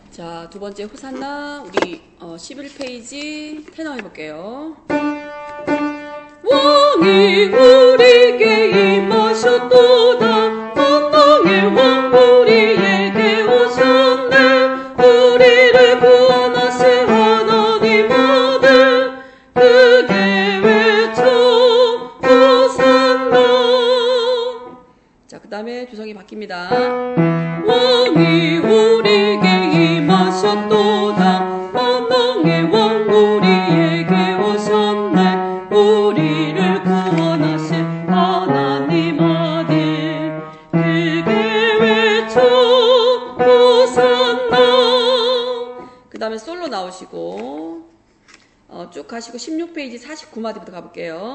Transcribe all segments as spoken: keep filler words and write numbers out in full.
자, 두 번째 호산나 우리 어, 십일 페이지 테너 해볼게요. 왕이 우리에게 임하셨도다. 만왕의 왕 우리에게 오셨네. 우리를 구원하실 하나님 아들 크게 외쳐 호산나. 자, 그 다음에 주성이 바뀝니다. 왕이 우리에게 임하셨도다. 만왕의 왕 우리에게 오셨네. 우리를 구원하실 하나님 아들 크게 외쳐 호산나. 그 다음에 솔로 나오시고 어, 쭉 가시고 십육 페이지 사십구 마디부터 가볼게요.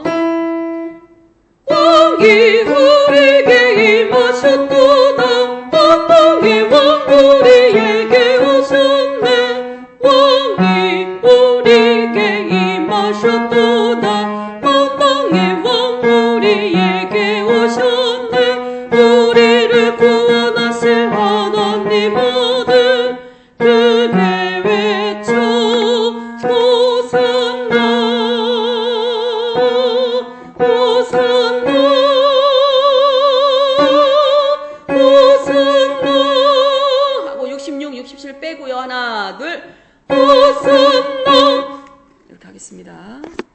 왕이 우리에게 임하셨도다. 만왕의 왕 우리에게 오셨네. 왕이 우리에게 임하셨도다. 만왕의 왕 우리에게 오셨네. 우리를 구원하실 하나님 아들 크게 외쳐 호산나. 호산나. 호산나. 하고 육십육, 육십칠 빼고요. 하나, 둘. 호산나. 이렇게 하겠습니다.